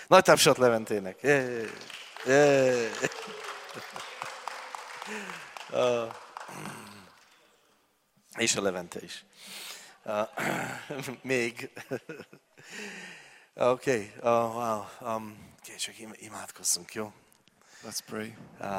Nagy tapsot Leventének. És a Levente is. Még. Oké, wow. Csak imádkozzunk, jó? Let's pray.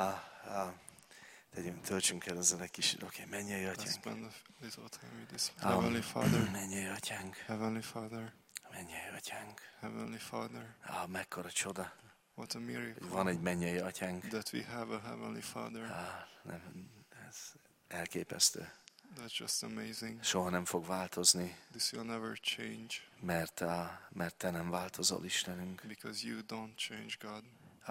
Töltsünk el ezzel egy kis, mennyei Let's atyánk. spend a little time with this. Heavenly Father, Mennyei atyánk. Heavenly Father, Mennyei atyánk. Heavenly Father. Mekkora csoda, What a hogy miracle van egy mennyei atyánk. that we have a Heavenly Father. Nem, ez elképesztő. That's just amazing. Soha nem fog változni, This will never change mert te nem változol, Istenünk. because you don't change, God.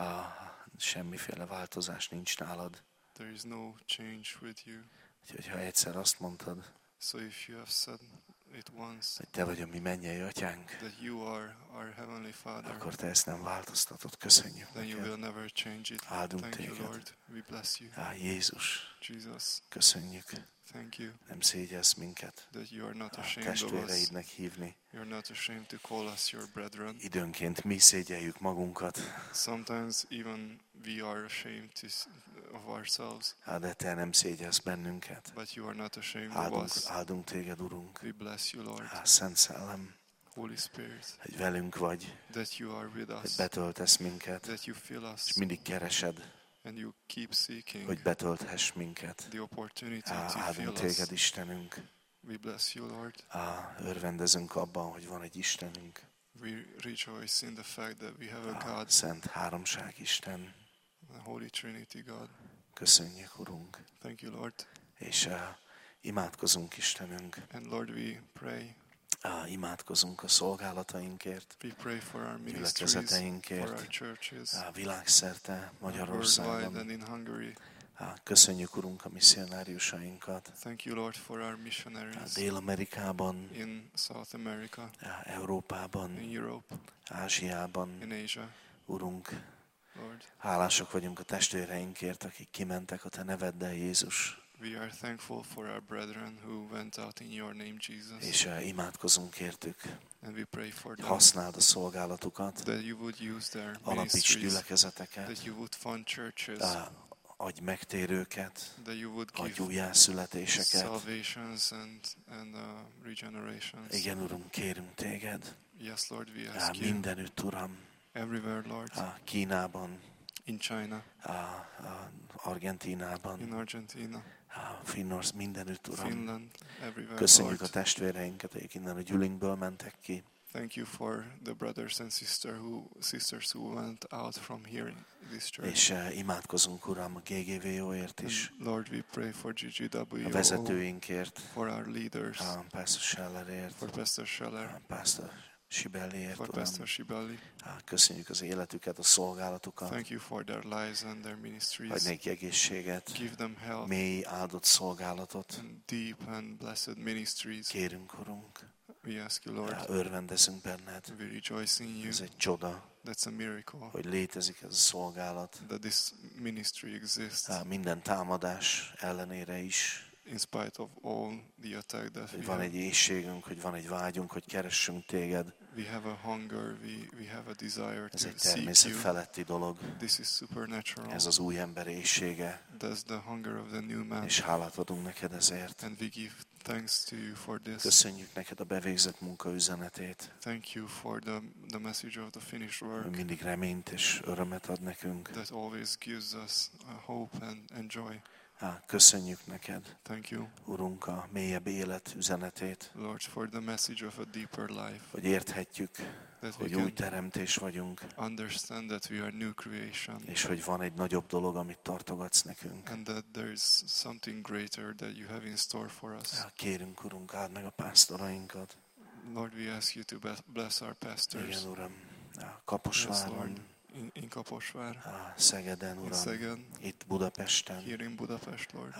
Semmiféle változás nincs nálad. There is no change with you. Úgyhogy ha egyszer azt mondtad, So if you have said it once, hogy te vagy a mi mennyei atyánk, that you are our Heavenly Father, akkor te ezt nem változtatod. Köszönjük then you neked. will never change it. Áldunk Thank you, téged. Lord. We bless you. Jézus, Jesus, köszönjük. thank you Nem szégyelsz minket that you are not ashamed of us. testvéreidnek hívni. You're not ashamed to call us your brethren. Időnként mi szégyeljük magunkat, Sometimes even we are ashamed of ourselves, de te nem szégyelsz bennünket. but you are not ashamed of us. Áldunk téged, Urunk. We bless you, Lord. Szent Szellem, Holy Spirit, hogy velünk vagy, that you are with hogy us, betöltesz minket, that you fill us, és mindig keresed, and you keep seeking hogy betölthess minket. the opportunity to fill Áldunk us. téged, Istenünk. We bless you, Lord. Örvendezünk abban, hogy van egy Istenünk. We rejoice in the fact that we have a God, Szent Háromság Isten. the Holy Trinity God. Köszönjük, Urunk. Thank you, Lord. És imádkozunk, Istenünk. And Lord, we pray. Imádkozunk a szolgálatainkért, We pray for our ministries, for gyülekezeteinkért, our churches, világszerte, worldwide Magyarországon. and in Hungary. Köszönjük, Urunk, a misszionáriusainkat. Thank you, Lord, for our missionaries Dél-Amerikában, in South America, Európában, in Europe, Ázsiában. in Asia. Urunk, Lord, hálások vagyunk a testvéreinkért, akik kimentek a Te neveddel, Jézus. we are thankful for our brethren who went out in your name, Jesus. És imádkozunk értük. And we pray for them, Használd a szolgálatukat, that you would use their alapíts ministries, gyülekezeteket, that you would fund churches, adj megtérőket, that you would adj give újjászületéseket. salvations and regenerations. Igen, Urunk, kérünk Téged. Yes, Lord, we ask you. Mindenütt, Uram. Everywhere, Lord. Kínában, In China, Argentínában, in Argentina, Finnország, mindenütt, Uram. Finland, everywhere, Köszönjük Lord. a testvéreinket, akik innen a gyülinkből mentek ki. Thank you for the brothers and sisters who went out from here in this church. És imádkozunk, Uram, a GGVO-ért is, And Lord, we pray for GGW, a vezetőinkért, for our leaders, a Pastor Schellerért, for Pastor Scheller, a Pastor Sibelliért, for Uram. Pastor Shibali. Köszönjük az életüket, a szolgálatukat, Thank you for their lives and their ministries. adj neki egészséget, Give them health mély áldott szolgálatot. and deep and blessed ministries. Kérünk, Urunk, We ask you, Lord, örvendezünk benned. we rejoice in you. Ez egy csoda, That's a miracle hogy létezik ez a szolgálat. that this ministry exists Minden támadás ellenére is, in spite of all the attack that hogy we van have. egy éhségünk, hogy van egy vágyunk, hogy keressünk Téged. We have a hunger, we have a desire Ez to egy seek természet you. feletti dolog. This is supernatural. Ez az új ember éhsége, That's the hunger of the new man. és hálát adunk neked ezért. And we give thanks to you for this. Köszönjük neked a bevégzett munka üzenetét, Thank you for the message of the finished hogy work mindig reményt és örömet ad nekünk. that always gives us hope and joy. Köszönjük neked, Thank you, Urunk, a mélyebb élet üzenetét, Lord, for the message of a deeper life, hogy érthetjük, that hogy we új can teremtés vagyunk, understand that we are new creation, és hogy van egy nagyobb dolog, amit tartogatsz nekünk. and that there is something greater that you have in store for us. Kérünk, Urunk, áld meg a pásztorainkat. Lord, we ask you to bless our pastors. Igen, Uram, Yes, Kaposváron, Lord, in Kaposvár, Szegeden, in Uram, Szegen, itt Budapesten, here in Budapest, Lord,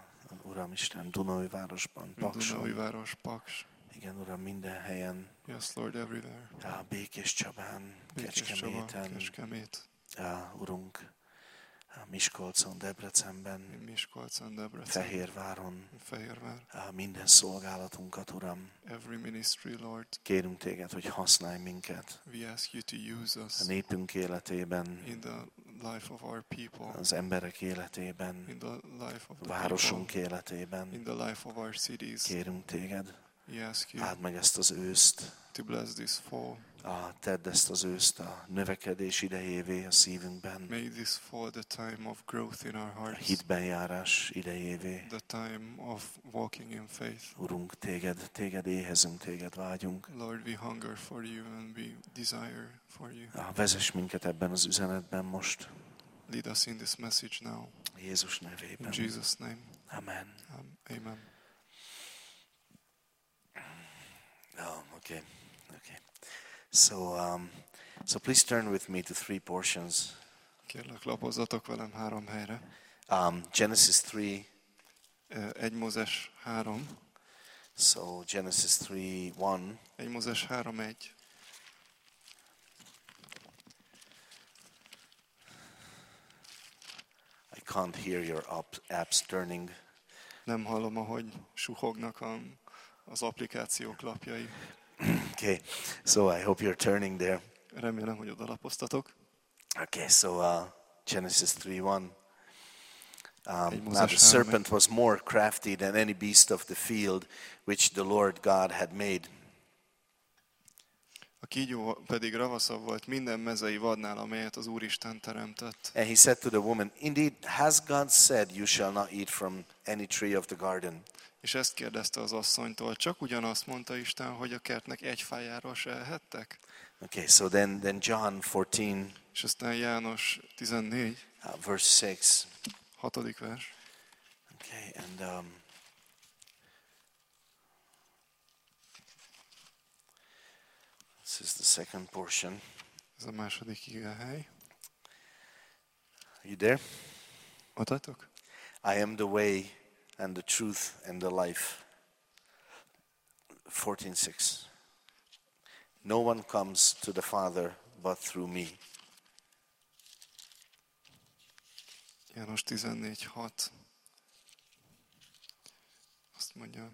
Uram Isten, Dunaújvárosban, in Pakson. Dunaújváros, Paks. Igen, Uram, minden helyen, Yes, Lord, everywhere. Békés Csabán, Békés Csaba, Kecskeméten, Kecskemét. Urunk, Miskolcon, Debrecenben, Miskolcon, Debrecen, Fehérváron, Fehérvár. minden szolgálatunkat, Uram. Every ministry, Lord. Kérünk Téged, hogy használj minket We ask you to use us a népünk életében, in the life of our people, az emberek életében, in the life of a the városunk people, életében. in the life of our cities. Kérünk Téged, We ask you áld meg ezt az őszt, to bless this fall. tedd ezt az őszt a növekedés idejévé a szívünkben, May this fall the time of growth in our a hearts, hitben járás idejévé. the time of walking in faith. Urunk, Téged éhezünk, Téged vágyunk. Lord, we hunger for you and we desire for you. Vezess minket ebben az üzenetben most, Lead us in this message now. Jézus In nevében. Jesus' name. Amen. Amen. Okay. So please turn with me to 3 portions. Kérlek, lapozzatok velem 3 helyre. Genesis 3. 1 Mózes 3. So Genesis 3:1. 1 Mózes 3:1. I can't hear your apps turning. Nem hallom, ahogy suhognak az applikációk lapjai. Okay, so I hope you're turning there. Remélem, hogy oda lapoztatok. Okay, so Genesis 3:1. Now the Mózes serpent was more crafty than any beast of the field which the Lord God had made. A kígyó pedig ravaszabb volt minden mezei vadnál, amelyet az Úristen teremtett. And he said to the woman, "Indeed, has God said, you shall not eat from any tree of the garden?" És ezt kérdezte az asszonytól, csak ugyanazt mondta Isten, hogy a kertnek egy fájáról se ehettek? Okay, so then John 14, És aztán János 14, verse 6. 6. vers. Okay, and this is the second portion. Ez a második igehely. Are you there? Ott vagytok? I am the way and the truth and the life. 14:6. No one comes to the Father but through me. János 14:6. Azt mondja,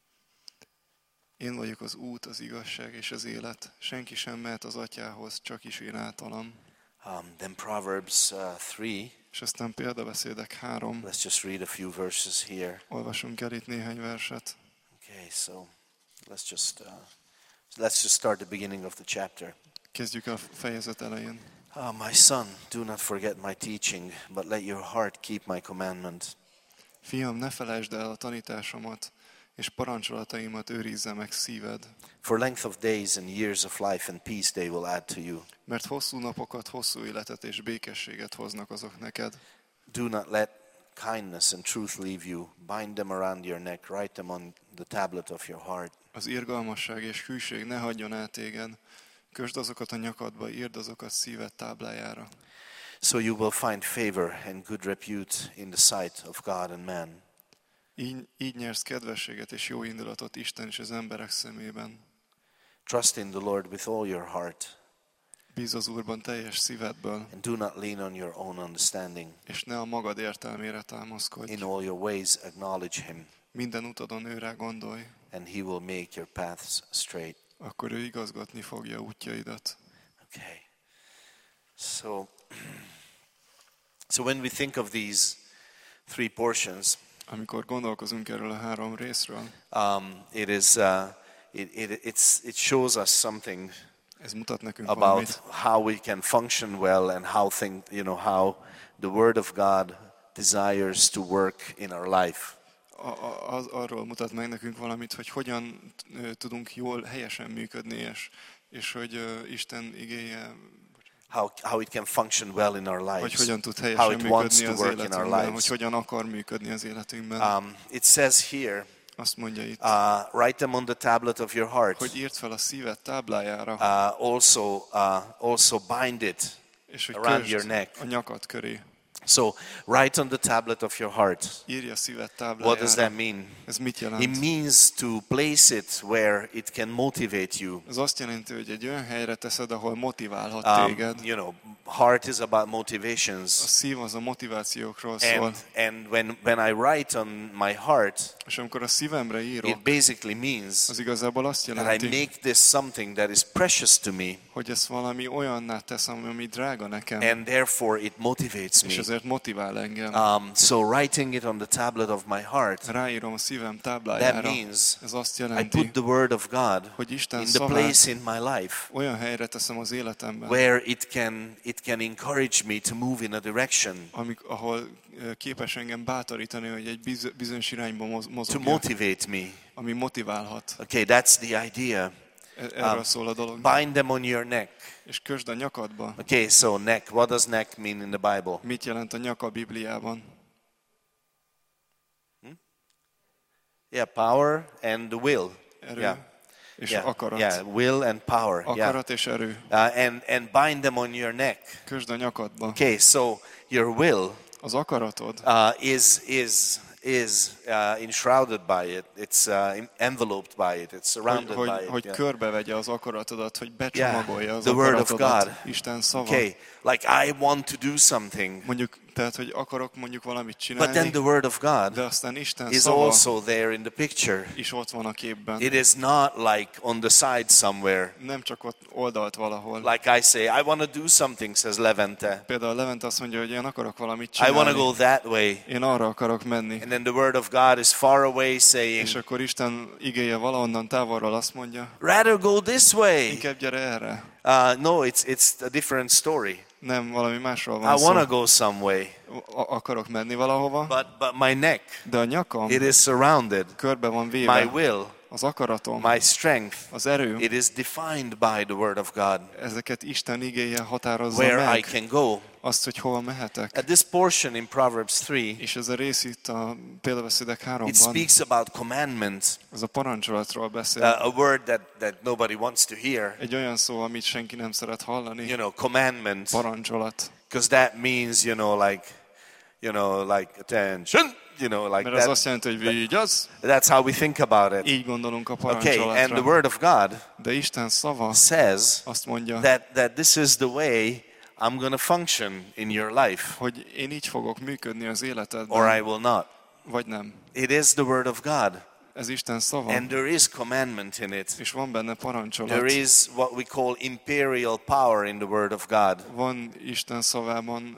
én vagyok az út, az igazság és az élet. Senki sem mehet az atyához, csak is én általam. Then Proverbs 3. És aztán példabeszédek 3. Let's just read a few verses here. Olvasunk el itt néhány verset. Okay, so let's just start the beginning of the chapter. Kezdjük a fejezet elején. My son, do not forget my teaching, but let your heart keep my commandment. Fiam, ne felejtsd el a tanításomat, és parancsolataimat őrizze meg szíved. For length of days and years of life and peace they will add to you. Mert hosszú napokat, hosszú életet és békességet hoznak azok neked. Do not let kindness and truth leave you. Bind them around your neck, write them on the tablet of your heart. Az irgalmasság és hűség ne hagyjon el téged. Kösd azokat a nyakadba, írd azokat szíved táblájára. So you will find favor and good repute in the sight of God and man. Így nyersz kedvességet és jó indulatot Isten és az emberek szemében. Trust in the Lord with all your heart. Bízz az Úrban teljes szívedből, And do not lean on your own understanding. és ne a magad értelmére támaszkodj. In all your ways acknowledge him, Minden utadon őrá gondolj, and he will make your paths straight. akkor ő igazgatni fogja útjaidat. Okay. So when we think of these 3 portions, Amikor gondolkozunk erről a 3 részről, it shows us something ez mutat nekünk about valamit, how we can function well and how the Word of God desires to work in our life. Arról mutat meg nekünk valamit, hogy hogyan tudunk jól, helyesen működni, és hogy Isten igéje, How it can function well in our hogy lives. hogyan tud How helyesen it wants működni to az work in our életünkben, hogy lives. hogyan akar működni az életünkben. It says here, Azt mondja itt, write them on the tablet of your heart. hogy írd fel a szíved táblájára, Also bind it és hogy around your kösd neck. a nyakad köré. So write on the tablet of your heart. Írja a szíved What does táblájára. that mean? Ez mit It jelent? means to place it where it can motivate you. Ez azt jelenti, hogy egy olyan helyre teszed, ahol motiválhat téged. heart is about A motivations. szív az a motivációkról szól. And when I write on my heart, És amikor a szívemre írok, it basically means az igazából azt that I jelenti, make this something that is precious to me, hogy ezt valami olyanná teszem, ami drága nekem, and therefore it motivates és me. ezért motivál engem. So writing it on the tablet of my heart, Ráírom a szívem that táblájára. means Ez azt I jelenti, put the word of God hogy Isten in the szavát place in my life olyan helyre teszem az életemben, where it can encourage me to move in a direction, ahol képes engem bátorítani, hogy egy bizonyos irányba to mozogjak, motivate me. ami motiválhat. Okay, that's the idea. Erről szól a dolog. Bind them on your neck. És kösd a nyakadba. Okay, so neck, what does neck mean in the Bible? Mit jelent a nyak a Bibliában? Yeah, power and the will. Erő Yeah. és akarat. Yeah, will and power. Akarat és erő. And bind them on your neck. Kösd a nyakadba. Okay, so your will Az akaratod is enshrouded by it. It's enveloped by it. It's surrounded by it. hogy yeah. körbevegye az akaratodat, hogy becsomagolja az the word of akaratodat. God. Isten szava. Okay, like I want to do something, Mondjuk, tehát, hogy akarok mondjuk valamit but then csinálni, the word of God de aztán Isten is szava also there in the picture. is ott van a képben. It is not like on the side somewhere. Nem csak ott oldalt valahol. Like I say, I want to do something, says Levente. Például Levent azt mondja, hogy én akarok valamit I want to csinálni. go that way. Én arra akarok menni. And then the word of God is far away saying, És akkor Isten igéje valahonnan távolról azt mondja, rather go this way. inkább gyere erre. No, it's a different story. Nem, valami másról van I want to szó. go some way. Akarok menni valahova, But my neck, de a nyakam it is surrounded. körbe van My véve. will, Az akaratom, my strength, az erőm, it is defined by the word of God. ezeket Isten igéje határozza Where I meg. can go. Azt, hogy hova mehetek. At this portion in Proverbs 3, És ez a rész itt a példabeszédek it 3-ban, speaks about commandments, ez a parancsolatról beszél. a word that nobody wants to hear. Egy olyan szó, amit senki nem szeret hallani. Commandment, Parancsolat. because that means, like attention, like Mert az that. azt jelenti, hogy vigyázz. That's how we think about it. Így gondolunk a Okay, and parancsolatra. the word of God De Isten szava says azt mondja, that this is the way I'm going to function in your life, hogy én így fogok működni az or életedben, I will not. vagy nem. It is the word of God, Ez Isten szava, and there is commandment in it. és van benne parancsolat. There is what we call imperial power in the word of God. Van Isten szavában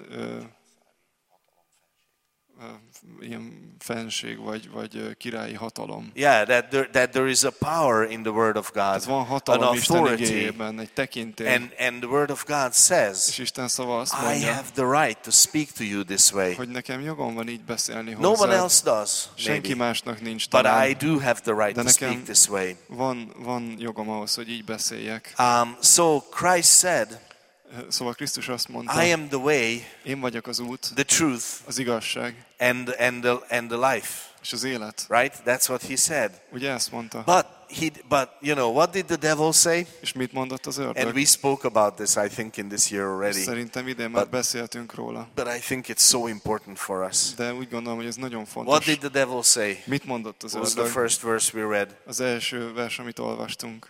ilyen fenség, vagy királyi hatalom. Yeah, that there is a power in the word of God, Tehát van an hatalom Isten authority, igéjében, egy tekintély. and the word of God says, És Isten szava azt I mondja, have the right to speak to you this way. hogy nekem jogom van így beszélni No one hozzád. else does, Senki maybe, másnak nincs but talán. I do have the right De to speak nekem this way. van jogom ahhoz, hogy így beszéljek. So Christ said, Szóval Krisztus azt mondta, I am the way, én vagyok az út, the truth, az igazság and the life. és az élet. Right? That's what he said. Ugye ezt mondta? But what did the devil say? És mit mondott az And ördög? we spoke about this, I think, in this year already. Szerintem idén már beszéltünk róla. But I think it's so important for us. De úgy gondolom, hogy ez nagyon What fontos. did the devil say? Mit mondott az What was the ördög? first verse we read? Az első vers, amit olvastunk.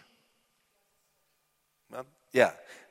Yeah.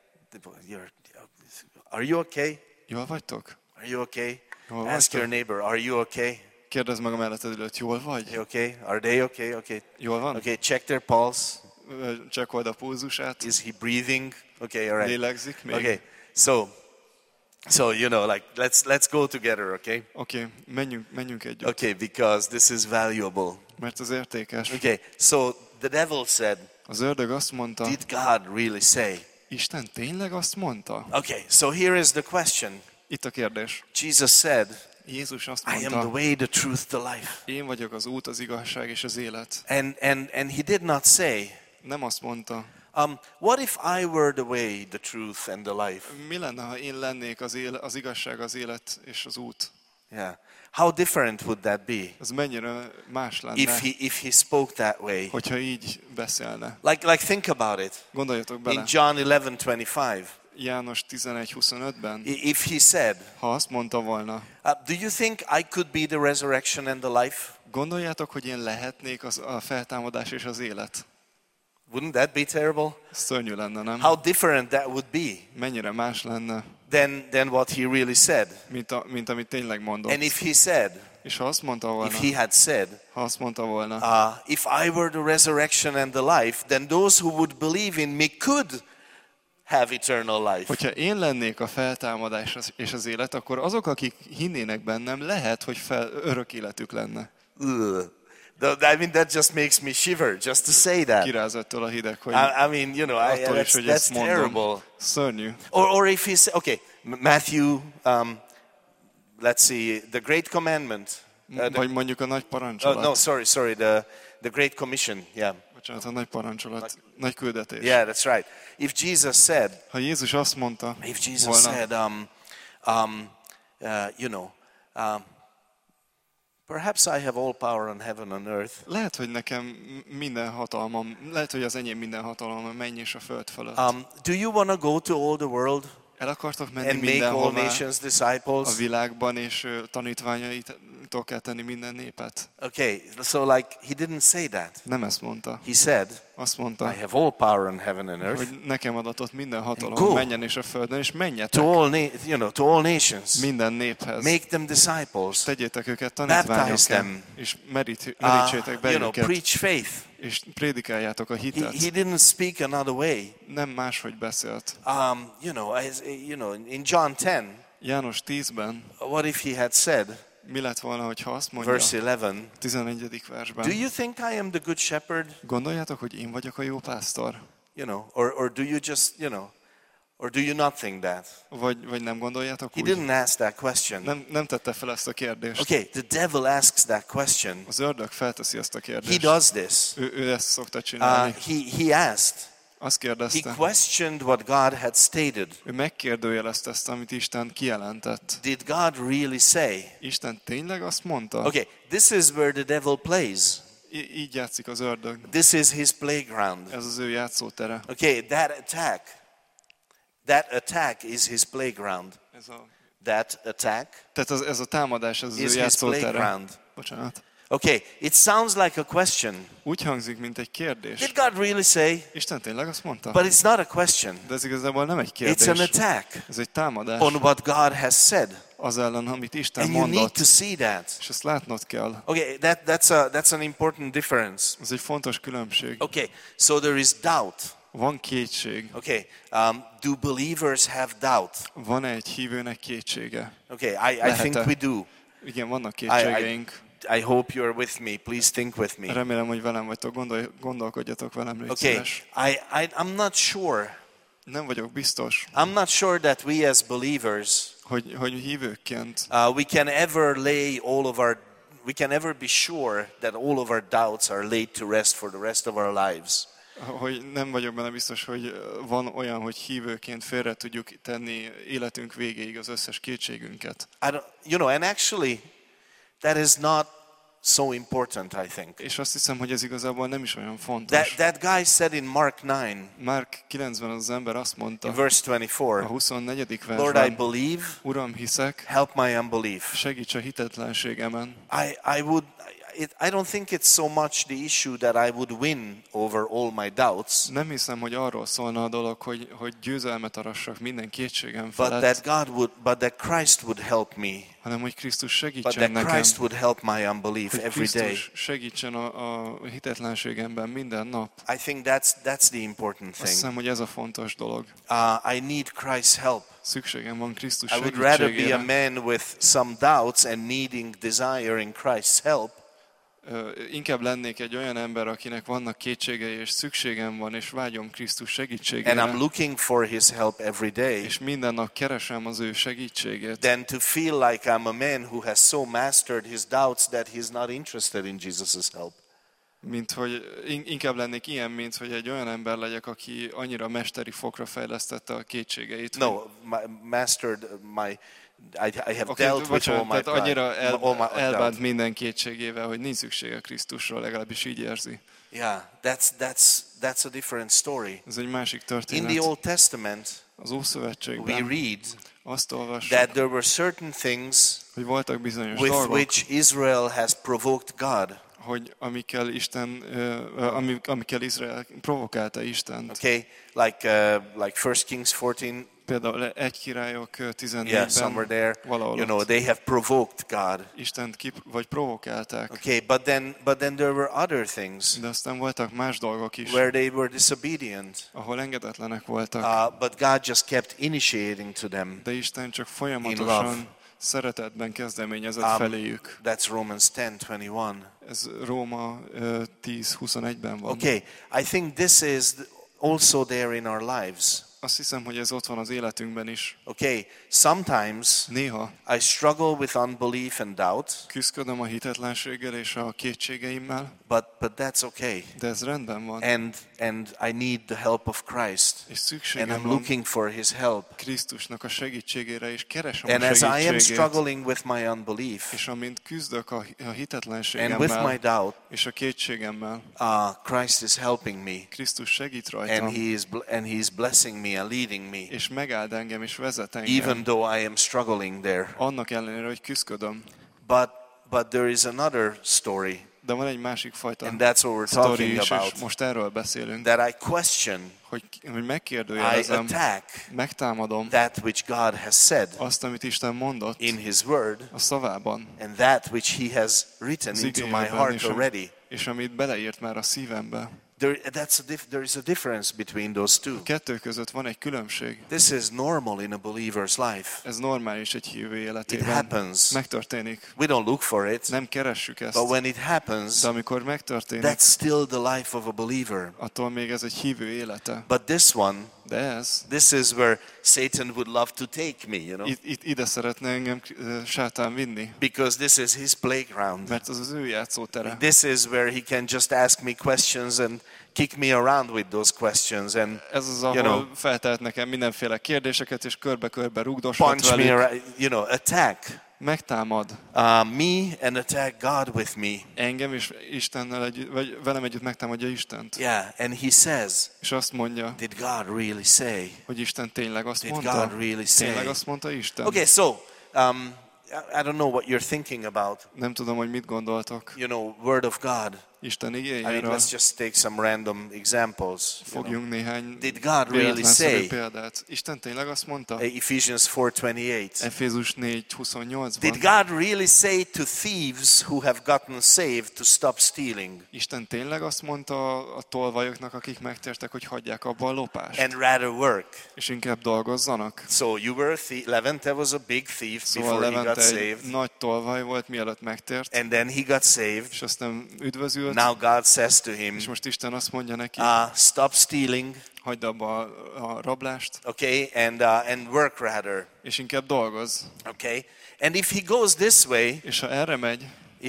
Are you okay? Jól vagytok? Are you okay? Jól Ask vagytok? your neighbor, are you okay? Kérdezd meg a melletted ülőt, jól vagy? You okay? Are they okay? Okay. Jól van? Okay, check their pulse. Csekkold a pulzusát. Is he breathing? Okay, all right. Lélegzik még? Okay. So like let's go together, okay? Oké, menjünk együtt. Okay, because this is valuable. Mert az értékes. Okay. So the devil said, Az ördög azt mondta, did God really say? Isten tényleg azt mondta? Okay, so here is the question. Itt a kérdés. Jesus said, Jézus azt I am the mondta, way, the truth, the life. én vagyok az út, az igazság és az élet. And he did not say, Nem azt mondta, what if I were the way, the truth, and the life? mi lenne, ha én lennék az igazság, az élet és az út? Yeah. How different would that be Ez mennyire más lenne, if he spoke that way? hogyha így beszélne. Like think about it. Gondoljatok bele, In John 11:25, János 11:25-ben, if he said, ha azt mondta volna, do you think I could be the resurrection and the life? gondoljátok, hogy én lehetnék a feltámadás és az élet? Wouldn't that be terrible? Szörnyű lenne, nem? How different that would be. Mennyire más lenne. than what he really said. mint amit tényleg mondott. And if he said, És ha azt mondta volna, if he had said, if I were the resurrection and the life, then those who would believe in me could have eternal life. Hogyha én lennék a feltámadás és az élet, akkor azok, akik hinnének bennem, lehet, hogy örök életük lenne. Ugh. I mean, that just makes me shiver, just to say that. Kirázott a hideg, hogy I mean, you know, attól is, hogy ezt that's mondom. terrible. Szörnyű. Or if he said, okay, Matthew, let's see, the Great Commandment. Vagy mondjuk a nagy parancsolat. No, sorry, the Great Commission, yeah. Bocsánat, a nagy parancsolat, nagy küldetés. Yeah, that's right. If Jesus said, ha Jézus azt mondta if Jesus volna, said, you know, perhaps I have all power on heaven and earth. lehet, hogy nekem minden hatalmam, lehet, hogy az enyém minden hatalmam a menny és a föld fölött. Do you want to go to all the world El akartok menni and make all mindenhová nations disciples? a világban, és tanítványaitok kell tenni minden népet? Okay, so like he didn't say that. Nem ezt mondta. He said, Azt mondta, I have all power in heaven and earth. hogy nekem adatott minden hatalom Go. a mennyen és a földön, és menjetek To all nations. minden néphez. Make them disciples. Tegyétek őket Baptize tanítványokká, them. és merítsétek be You know, őket, preach faith. és prédikáljátok a hitet. He didn't speak another way. Nem máshogy beszélt. You know, in John 10, János 10-ben what if he had said, mi lett volna, hogyha azt mondja, verse 11, 11. versben, do you think I am the good shepherd? gondoljátok, hogy én vagyok a jó pásztor? You know, or do you just, you know, or do you not think that? Vagy nem gondoljátok He úgy? didn't ask that question. Nem tette fel ezt a kérdést. Okay, the devil asks that question. Az ördög felteszi ezt a He kérdést. does this. Ő ezt szokta csinálni. He asked. Azt He kérdezte. questioned what God had stated. Ő megkérdőjelezte ezt, amit Isten kijelentett. Did God really say? Isten tényleg azt mondta? Okay, this is where the devil plays. Így játszik az ördög. This is his playground. Ez az ő játszótere. Okay, that attack is his playground. That attack Tehát ez a támadás, ez az is ő his játszótere. playground. Bocsánat. Okay, it sounds like a question. Úgy hangzik, mint egy kérdés. Did God really say? Isten tényleg azt mondta? But it's not a question. De ez igazából nem egy It's an kérdés. attack Ez egy támadás on what God has said. az ellen, amit Isten And you need mondott. to see that. És ezt látnod kell. Okay, that's an important difference. Ez egy fontos különbség. Okay, so there is doubt. Van kétség. Okay, do believers have doubt? Van egy hívőnek kétsége? Okay, I think we do. Igen, vannak kétségeink. I hope you're with me. Please think with me. Remélem, hogy velem vagytok, gondolkodjatok velem, légy Okay, szíves. I'm not sure. Nem vagyok biztos, I'm not sure that we as believers hogy hívőkként we can ever be sure that all of our doubts are laid to rest for the rest of our lives. hogy nem vagyok benne biztos, hogy van olyan, hogy hívőként félre tudjuk tenni életünk végéig az összes kétségünket. And actually, that is not so important, I think. És azt hiszem, hogy ez igazából nem is olyan fontos. That guy said in Mark 9, Márk 9-ben az ember azt mondta, in verse a 24, 24. Lord, I versben, believe, Uram, hiszek, help my unbelief. segíts a hitetlenségemen. I don't think it's so much the issue that I would win over all my doubts, Nem hiszem, hogy arról szólna a dolog, hogy győzelmet arassak minden kétségem but felett, that Christ would help me, hanem hogy Krisztus but segítsen that nekem, Christ would help my unbelief hogy every day. Krisztus segítsen a hitetlenségemben minden nap. I think that's the important Azt thing. hiszem, hogy ez a fontos dolog. I need Christ's help. Szükségem van Krisztus I would rather be a segítségére. man with some doubts and needing, desiring Christ's help, Inkább lennék egy olyan ember, akinek vannak kétségei, és szükségem van, és vágyom Krisztus and segítségére, I'm looking for his help every day, és minden nap keresem az ő segítségét, than to feel like I'm a man who has so mastered his doubts that he's not interested in Jesus' help. mint hogy inkább lennék ilyen, mint hogy egy olyan ember legyek, aki annyira mesteri fokra fejlesztette a kétségeit. No, I have Oké, dealt with all bocsánat, my tehát annyira pride, all my elbánt doubt. minden kétségével, hogy nincs szüksége Krisztusról, legalábbis így érzi. Yeah, that's a different story. Ez egy másik In the történet. Old Testament, Az we Ószövetségben read azt olvassuk, that there were certain things hogy voltak bizonyos with dolgok, which Israel has provoked God. hogy amikkel Izrael provokálta Istent. Okay, like 1 Kings 14, Például 1 Királyok Yeah, 14-ben somewhere there. valahol You know, ott they have provoked God. Istent vagy provokálták. Okay, but then there were other things De aztán voltak más dolgok is, where they were disobedient. ahol engedetlenek voltak. But God just kept initiating to them. De Isten csak In love. folyamatosan szeretetben kezdeményezett feléjük. That's Romans 10:21. Ez Róma 10:21-ben van. Okay, I think this is also there in our lives. Azt hiszem, hogy ez ott van az életünkben is. Okay, sometimes Néha I struggle with unbelief and doubt, küzdködöm a hitetlenséggel és a kétségeimmel, but that's okay. de ez rendben van. And I need the help of Christ, És and szükségem I'm van looking for His help. Krisztusnak a segítségére, és keresem And a as I am segítségét. struggling with my unbelief És amint küzdök a and with my hitetlenségemmel doubt, és a kétségemmel, Christ is helping me, Krisztus segít and rajtam, He is blessing me and leading me, és megáld engem, és vezet engem. even though I am struggling there. Annak ellenére, hogy küzdködöm. But there is another story, De van egy másik fajta and that's what we're sztori talking is, és about. most erről beszélünk, That I question, hogy I megkérdőjelezem, attack megtámadom that which God has said azt, amit Isten mondott in His Word, a szavában, and that which He has written az into my igényében, heart already. és amit beleírt már a szívembe. There is a difference between those two. Kettő között van egy különbség. This is normal in a believer's life. Ez normális egy hívő It életében. happens. Megtörténik. We don't look for it, Nem keressük ezt. but when it happens, De amikor megtörténik, that's still the life of a believer. attól még ez egy hívő élete. But this one, De this is where Satan would love to take me, ide szeretne engem sátán vinni, because this is his playground. mert az az ő játszótere. This is where he can just ask me questions and kick me around with those questions and Ez az, ahol feltehet nekem mindenféle kérdéseket, és körbe-körbe rugdoshat punch me velük. around, attack Megtámad me and attack God with me. engem, és Istennel együtt, vagy velem együtt megtámadja Istent. Yeah, and he says, És azt mondja, did God really say? hogy Isten tényleg azt Did mondta. God really say? Tényleg azt mondta Isten. Okay, so I don't know what you're thinking about. Nem tudom, hogy mit gondoltok. Word of God. Isten I mean, igényéről. let's just take some random examples. Fogjunk néhány Did God really véletlenszerű say? példát. Isten tényleg azt mondta? Ephesians 4:28. Efézus 4:28-ban. Did God really say to thieves who have gotten saved to stop stealing Isten tényleg azt mondta a tolvajoknak, akik megtértek, hogy hagyják abba a lopást, and rather work? és inkább dolgozzanak? So you were Levante was a big thief Szóval before he got Levente egy saved, nagy tolvaj volt, mielőtt megtért, and then he got saved. és aztán üdvözült, Now God says to him, és most Isten azt mondja neki, stop stealing, hagyd abba a rablást, okay, and work rather, és inkább dolgozz. okay. And if he goes this way, És ha erre megy,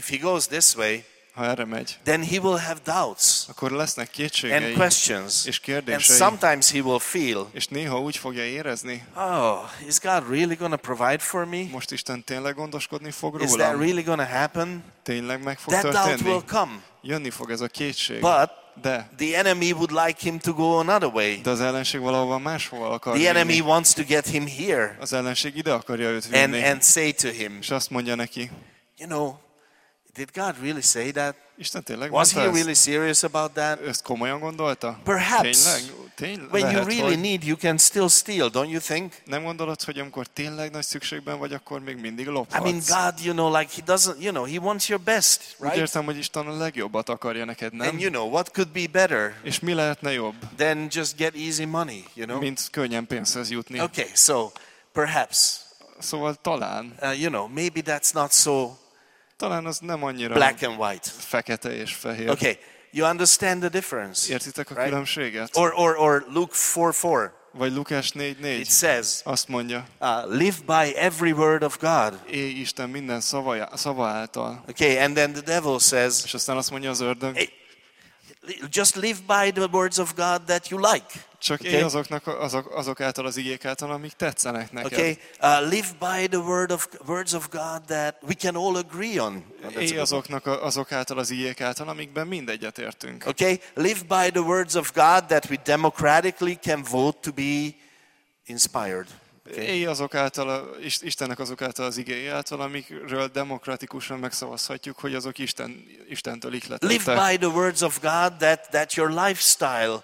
then he will have doubts akkor lesznek and kétségei questions, és and kérdései, sometimes he will feel, és néha úgy fogja érezni, is God really going to provide for me? most Isten tényleg gondoskodni fog Is that rólam? really going to happen? Tényleg meg fog That doubt történni? will come. Jönni fog ez a kétség. But De the enemy would like him to go another way. az ellenség valahol máshova akar The enemy vinni. wants to get him here Az ellenség ide akarja őt vinni. and say to him, És azt mondja neki, did God really say that? Isten tényleg Was mondta he ezt? really serious about that? Ezt komolyan gondolta? Perhaps. Tényleg? When you Lehet, really hogy need, you can still steal, don't you think? nem gondolod, hogy amikor tényleg nagy szükségben vagy, akkor még mindig I lophatsz? mean, God, like he doesn't, he wants your best, Úgy right? értem, hogy Isten a legjobbat akarja neked, nem? And what could be better És mi lehetne jobb, than just get easy money, mint könnyen pénzhez jutni? Okay, so perhaps, Szóval talán maybe that's not so talán az nem annyira black and white. fekete és fehér. Okay, you understand the difference? Értitek a Right? különbséget? Or Luke 4:4. Vagy Lukás It 4:4 says, azt mondja, live by every word of God. élj Isten minden szava által. Okay, and then the devil says, És aztán azt mondja az ördög, hey, just live by the words of God that you like. csak Okay. élj azok által az igék által, amik tetszenek neked. Okay, live by the words of God that we can all agree on. Élj azok által az igék által, amikben mindegyet értünk. Okay, live by the words of God that we democratically can vote to be inspired. Okay. Élj Istennek azok által az igéi által, amikről demokratikusan megszavazhatjuk, hogy azok Istentől Live ihletettek. by the words of God that your lifestyle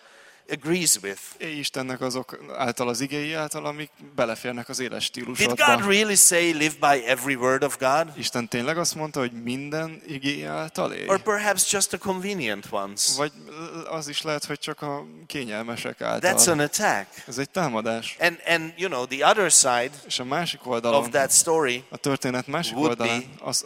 agrees with. Istennek azok által, az igéi által, amik beleférnek az éles Did God stílusodba. really say live by every word of God? Isten tényleg azt mondta, hogy minden igéi által élj? Or perhaps just the convenient ones? Vagy az is lehet, hogy csak a kényelmesek által. That's an attack. Ez egy támadás. And you know, the other side És a másik of oldalon, that story a történet másik would oldalán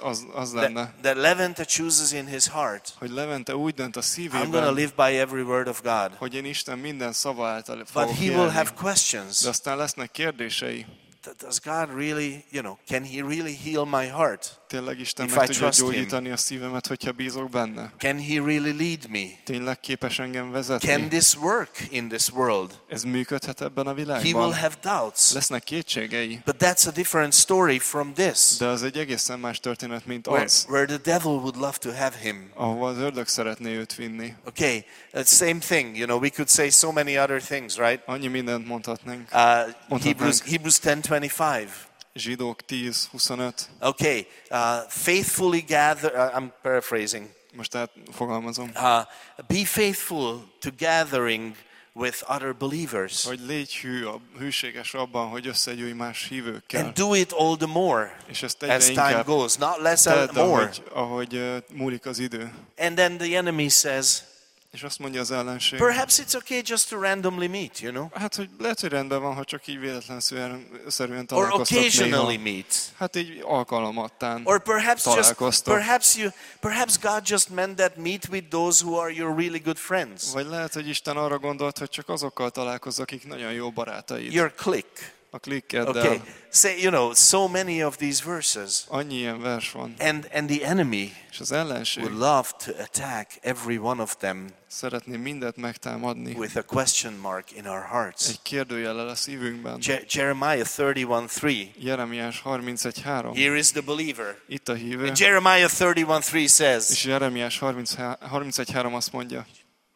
az lenne, that Levente chooses in his heart, hogy Levente úgy dönt a I'm going to szívében, live by every word of God. hogy én Isten minden szava által But fogok he will élni. have questions. De aztán lesznek kérdései. Does God really, you know, can he really heal my heart? Tényleg Isten If meg I tudja trust gyógyítani a szívemet, hogyha bízok benne? Can he really lead me? Tényleg képes engem Can vezetni? this work in this world? Ez működhet ebben a He will világban? have doubts. Lesznek kétségei, But that's a different story from this, de az egy egészen más történet, mint where az, the devil would love to have him. ahova az ördög szeretné őt vinni. Okay, same thing. You know, we could say so many other things, right? Annyi mindent mondhatnánk. Hebrews 10:25. Zsidók 10:25. Okay, faithfully gather. I'm paraphrasing. Most átfogalmazom. Be faithful to gathering with other believers, Hogy légy hűséges abban, hogy összegyűjj más hívőkkel. and do it all the more És ezt as egyre time inkább goes, not less, tedd, more. ahogy múlik az idő. And then the enemy says, És azt mondja az ellenség, perhaps it's okay just to randomly meet, you know, hát, hogy lehet, hogy rendben van, ha csak így véletlenszerűen or találkoztok occasionally néha. meet. Hát így alkalmattán Or találkoztok. perhaps God just meant that meet with those who are your really good friends. Vagy lehet, hogy Isten arra gondolt, hogy csak azokkal találkozz, akik nagyon jó barátaid. Your clique. A klikkeddel. Okay. Say, you know, so many of these verses. Annyi ilyen vers van. And the enemy És az ellenség would love to attack every one of them szeretné mindet megtámadni. with a question mark in our hearts. Egy kérdőjellel a szívünkben. Jeremiah 31:3. Jeremiás 31:3. Here is the believer. Itt a hívő. And Jeremiah 31:3 says, És Jeremiás 31:3 azt mondja,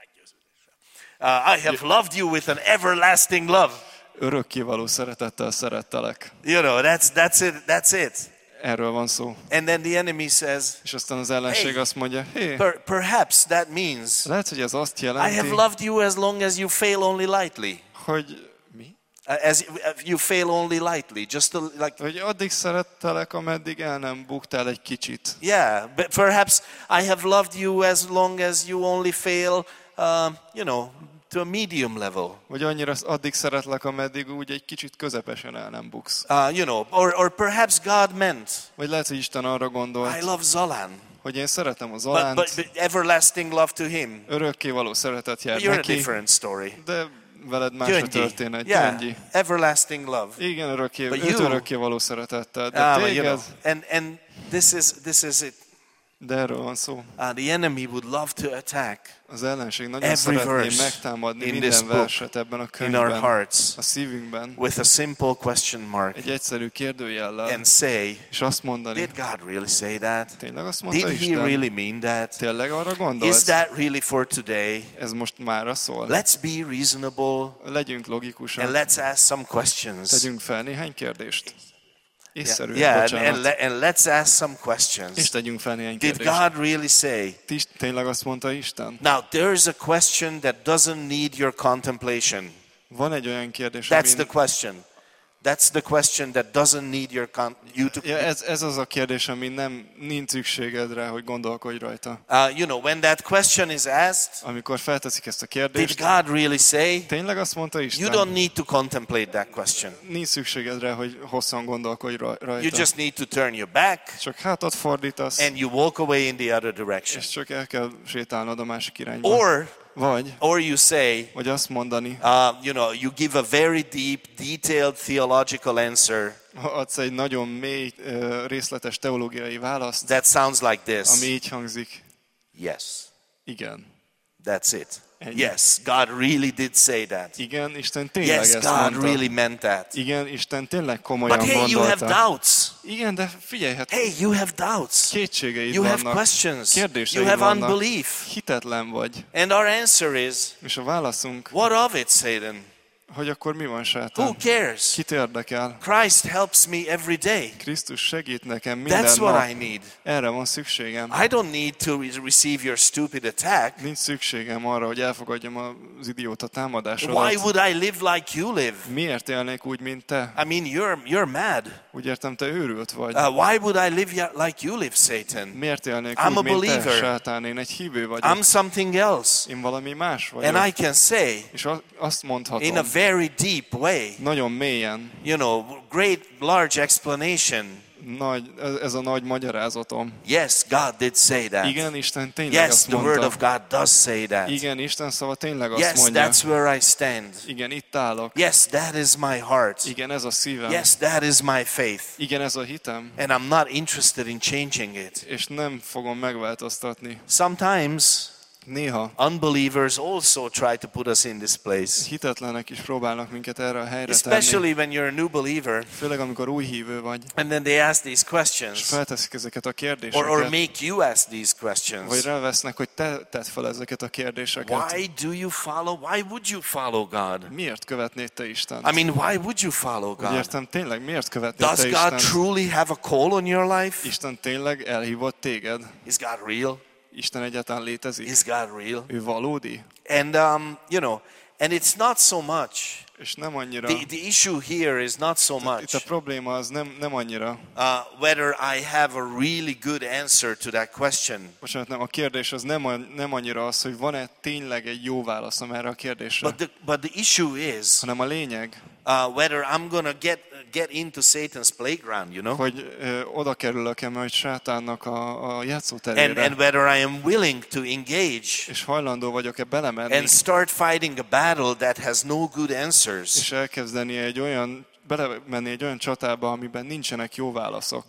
I have loved you with an everlasting love. örökkévaló szeretettel szerettelek. You know, that's it. Erről van szó. And then the enemy says, És aztán az ellenség Hey, azt mondja, perhaps that means lehet, hogy ez azt I have jelenti, loved you as long as you fail only lightly. hogy mi? As you fail only lightly, just to, like, Hogy addig szerettelek, ameddig el nem buktál egy kicsit. yeah, but perhaps I have loved you as long as you only fail, you know, to a medium level. Vagy annyira addig szeretlek, ameddig úgy egy kicsit közepesen el nem buksz. You know, or perhaps God meant, Vagy lehet, hogy Isten arra I gondolt, love Zolan, hogy én szeretem az but Zolánt, everlasting love to him. örökkévaló szeretet jár You're a neki, different story. de veled más a Gyöngyi. történet. Yeah, Gyöngyi. everlasting love. Igen, But őt you- örökkévaló szeretettel, de But you know, téged, and this is it. de erről van szó. The enemy would love to attack Az ellenség nagyon every szeretné verse megtámadni in this minden book verset ebben a in our könyvben, hearts a szívünkben, with a simple question mark egy egyszerű kérdőjellel, and say, és azt mondani, did God really say that? tényleg azt mondta Did he Isten? really mean that? Tényleg arra Is gondolsz? that really for today? Ez most mára szól. Let's be reasonable Legyünk and logikusak, let's ask some questions. tegyünk fel néhány kérdést. Észszerű, Yeah, bocsánat. and let's ask some És questions. tegyünk fel néhány Did kérdést. God really say? Tényleg azt mondta Isten? Now, there's a question that doesn't need your contemplation. Van egy olyan kérdés, That's the amin... question. That's the question that doesn't need you to... Ja, ez az a kérdés, ami nincs szükséged rá, hogy gondolkodj rajta. You know, when that question is asked, Amikor felteszik ezt a did kérdést, God really say? tényleg azt mondta You Isten? don't need to contemplate that question. Nincs szükséged rá, hogy hosszan gondolkodj You rajta. just need to turn your back Csak hátat fordítasz, and you walk away in the other direction. és csak el kell sétálnod a másik irányba. Or you say, Vagy azt mondani, you know, you give a very deep, detailed theological answer ha adsz egy nagyon mély, részletes teológiai választ, that sounds like this. ami így hangzik, Yes, igen. that's it. Ennyi. Yes, God really did say that. Igen, Isten tényleg Yes, ezt God mondta. really meant that. Igen, Isten tényleg komolyan But hey, you have gondolta. doubts. Igen, de figyelj, hát Hey, you have doubts. kétségeid You have vannak, questions. kérdéseid You have vannak, unbelief. hitetlen vagy. And our answer is, És a válaszunk, what of it, Satan? Hogy akkor mi van, sátán? Who cares? Kit érdekel? Christ helps me every day. Krisztus segít nekem minden That's what nap. I need. Erre van szükségem. I don't need to receive your stupid attack. Nincs szükségem arra, hogy elfogadjam az idióta támadásodat. Why would I live like you live? Miért élnék úgy, mint te? I mean, you're mad. Úgy értem, te őrült vagy. Why would I live like you live, Satan? Miért élnék I'm úgy, a mint te, believer. sátán? Én egy hívő vagyok. I'm something else. Én valami más vagyok. And I can say, És azt mondhatom, in a very deep way, nagyon mélyen, great, large explanation. ez a nagy magyarázatom. Yes, God did say that. Igen, Isten tényleg Yes, azt the word mondta. of God does say that. Igen, Isten szava tényleg azt Yes, mondja. that's where I stand. Igen, itt állok. Yes, that is my heart. Igen, ez a szívem. Yes, that is my faith. Igen, ez a hitem. And I'm not interested in changing it. És nem fogom megváltoztatni. Sometimes Néha unbelievers also try to put us in this place. hitetlenek is próbálnak minket erre a helyre Especially tenni. when you're a new believer Főleg, amikor új hívő vagy. and then they ask these És questions. felteszik ezeket a Or kérdéseket. make you ask these Vagy questions. rávesznek, hogy te tedd fel ezeket a kérdéseket. Why do you follow? Why would you follow God? Miért követnéd te Istent? I mean, why would you follow Úgy God? értem, tényleg miért követnéd Does te God Istent? truly have a call on your life? Isten tényleg elhívott téged? Is God real? Isten egyáltalán létezik? Is God real? Ő valódi? And and it's not so much. És nem annyira... The issue here is not so Itt a much probléma az nem annyira... whether I have a really good answer to that question. Bocsánat, nem, a kérdés az nem annyira az, hogy van-e tényleg egy jó válaszom erre a kérdésre, But the issue is hanem a lényeg, whether I'm gonna get into Satan's playground, hogy oda kerülök-e majd sátánnak a játszóterére, and whether I am willing to engage és hajlandó vagyok-e belemenni, and start fighting a battle that has no good és answers. elkezdeni belemenni egy olyan csatába, amiben nincsenek jó válaszok.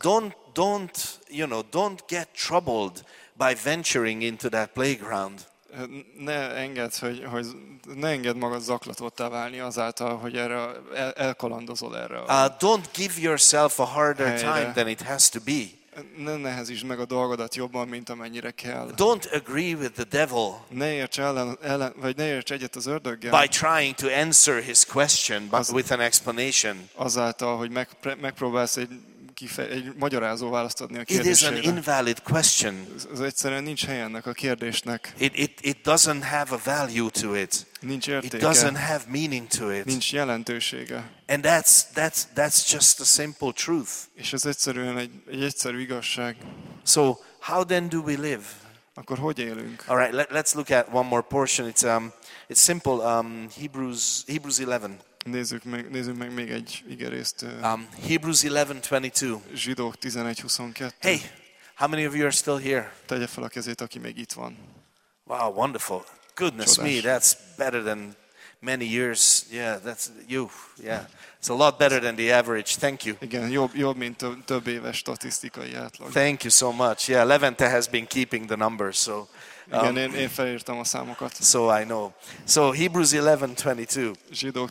Don't get troubled by venturing into that playground. Ne engedd magad zaklatottá válni azáltal, hogy erre elkalandozol erre. Don't give yourself a harder helyre. time than it has to be. Ne nehezítsd meg a dolgodat jobban, mint amennyire kell. Don't agree with the devil Ne érts egyet az ördöggel. by trying to answer his question but with an explanation. Azáltal, hogy megpróbálsz egy magyarázó választ adni a It is an kérdésére. invalid question. Ez egyszerűen nincs helye ennek a kérdésnek. It doesn't have a value to it. Nincs It értéke. doesn't have meaning to it. Nincs jelentősége. And that's just a simple truth. És ez egyszerűen egy egyszerű igazság. So how then do we live? Akkor hogy élünk? All right, let's look at one more portion. It's simple. Hebrews 11. Nézzük meg még egy igerészt. Hebrews 11:22. Zsidók 11:22. Hey, how many of you are still here? Tegye fel a kezét, aki még itt van. Wow, wonderful. Goodness me, that's better than many years. Yeah, that's you. Yeah, it's a lot better than the average. Thank you. Igen, jobb mint több éves statisztikai átlag. Thank you so much. Yeah, Levente has been keeping the numbers, so. Igen, én felírtam a számokat. So I know. So Hebrews 11:22. Zsidók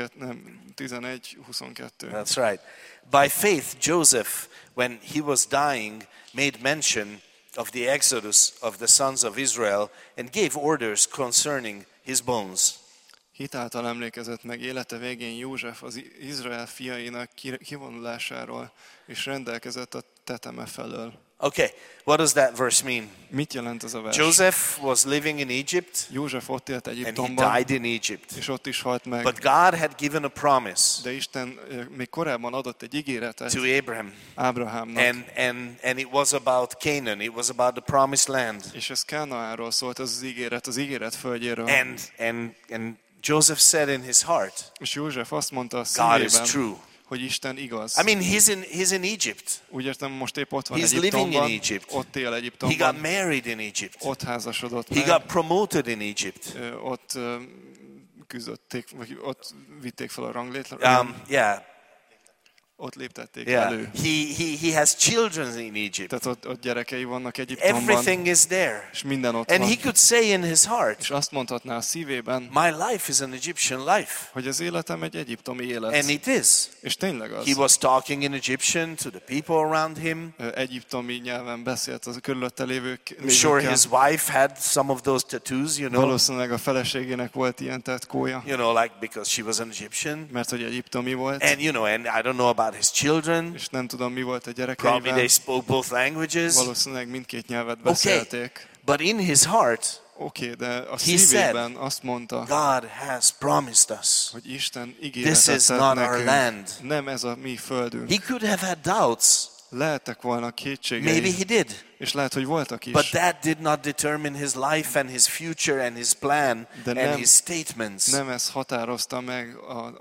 11:22. That's right. By faith, Joseph, when he was dying, made mention of the exodus of the sons of Israel and gave orders concerning his bones. Hitáltal emlékezett meg élete végén József az Izrael fiainak kivonulásáról, és rendelkezett a teteme felől. Okay, what does that verse mean? Mit jelent ez a vers? Joseph was living in Egypt József ott élt and he Egyiptomban, died in Egypt. és ott is halt meg. But God had given a promise De Isten még korábban adott egy ígéretet to Abraham. Ábrahámnak, And it was about Canaan. It was about the promised land. és ez Kánaánról szólt, az ígéret földjéről. And Joseph said in his heart, És József azt mondta a God is szívében, true. hogy Isten igaz. I mean, he's in Egypt. Úgy értem, most épp ott van He's living Egyiptomban, in Egypt. ott él He Egyiptomban, got married in Egypt. ott házasodott He meg, got promoted in Egypt. Ott küzdötték, vagy ott vitték fel a ranglétre, Yeah. ott léptették Yeah. elő. He has children in Egypt. Tehát ott gyerekei vannak Egyiptomban, Everything is there. és minden ott And van. he could say in his heart, És azt mondhatná a szívében, my life is an Egyptian life. hogy az életem egy egyiptomi élet. And it is. És tényleg He az. was talking in Egyptian to the people around him. Egyiptomi nyelven beszélt az körülötte I'm sure lévőkkel. his wife had some of those tattoos, you know. Valószínűleg a feleségének volt ilyen tetkója, You know, like because she was an Egyptian. mert hogy egyiptomi volt, And you know, and I don't know about his children. és nem tudom, mi volt a Probably gyerekeivel. they spoke both languages. Valószínűleg mindkét nyelvet beszélték. But in his heart, Oké, de a He szívében azt mondta, God has promised us. hogy Isten This ígéretet is tett not our nekünk. land. Nem ez a mi földünk. He could have had doubts. Lehettek volna Maybe kétségei, he did. és lehet, hogy voltak is. But that did not determine his life and his future and his plan De and nem- his statements. Nem ez határozta meg